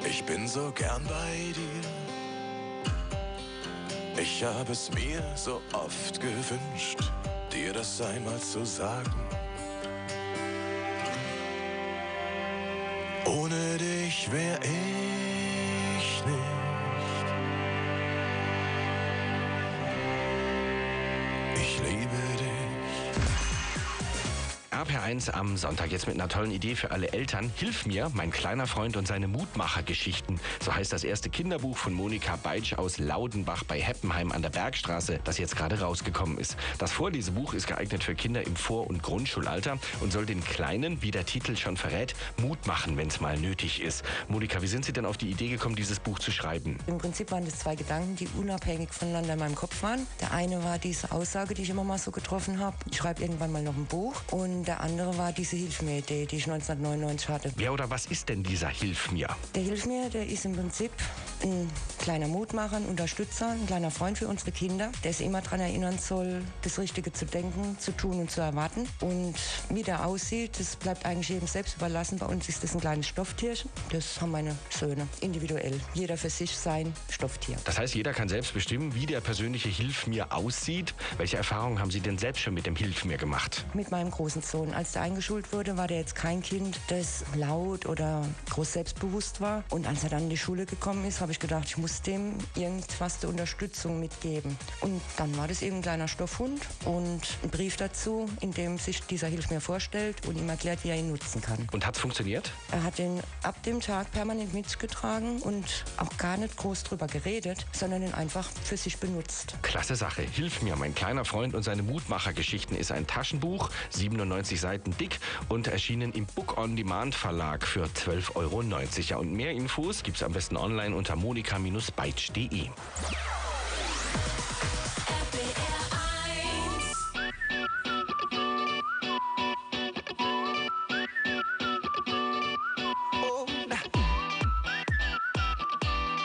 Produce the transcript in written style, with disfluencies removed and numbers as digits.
Ich bin so gern bei dir. Ich habe es mir so oft gewünscht, dir das einmal zu sagen. Ohne dich wär ich nicht. Ich liebe dich. RPR1 am Sonntag jetzt mit einer tollen Idee für alle Eltern. Hilf mir, mein kleiner Freund und seine Mutmachergeschichten. So heißt das erste Kinderbuch von Monika Beitsch aus Laudenbach bei Heppenheim an der Bergstraße, das jetzt gerade rausgekommen ist. Das Vorlesebuch ist geeignet für Kinder im Vor- und Grundschulalter und soll den Kleinen, wie der Titel schon verrät, Mut machen, wenn es mal nötig ist. Monika, wie sind Sie denn auf die Idee gekommen, dieses Buch zu schreiben? Im Prinzip waren das zwei Gedanken, die unabhängig voneinander in meinem Kopf waren. Der eine war diese Aussage, die ich immer mal so getroffen habe. Ich schreibe irgendwann mal noch ein Buch. Und der andere war diese Hilf mir-Idee, die ich 1999 hatte. Wer oder was ist denn dieser Hilf mir? Der Hilf mir, der ist im Prinzip ein kleiner Mutmacher, ein Unterstützer, ein kleiner Freund für unsere Kinder, der sie immer daran erinnern soll, das Richtige zu denken, zu tun und zu erwarten. Und wie der aussieht, das bleibt eigentlich jedem selbst überlassen. Bei uns ist das ein kleines Stofftierchen. Das haben meine Söhne individuell. Jeder für sich sein Stofftier. Das heißt, jeder kann selbst bestimmen, wie der persönliche Hilf mir aussieht. Welche Erfahrungen haben Sie denn selbst schon mit dem Hilf mir gemacht? Mit meinem großen Sohn. Als der eingeschult wurde, war der jetzt kein Kind, das laut oder groß selbstbewusst war. Und als er dann in die Schule gekommen ist, habe ich gedacht, ich muss dem irgendwas zur Unterstützung mitgeben. Und dann war das eben ein kleiner Stoffhund und ein Brief dazu, in dem sich dieser Hilf mir vorstellt und ihm erklärt, wie er ihn nutzen kann. Und hat's funktioniert? Er hat ihn ab dem Tag permanent mitgetragen und auch gar nicht groß drüber geredet, sondern ihn einfach für sich benutzt. Klasse Sache. Hilf mir, mein kleiner Freund und seine Mutmachergeschichten ist ein Taschenbuch, 97 Seiten dick und erschienen im Book on Demand Verlag für 12,90 €. Ja, und mehr Infos gibt's am besten online unter monika-beitsch.de.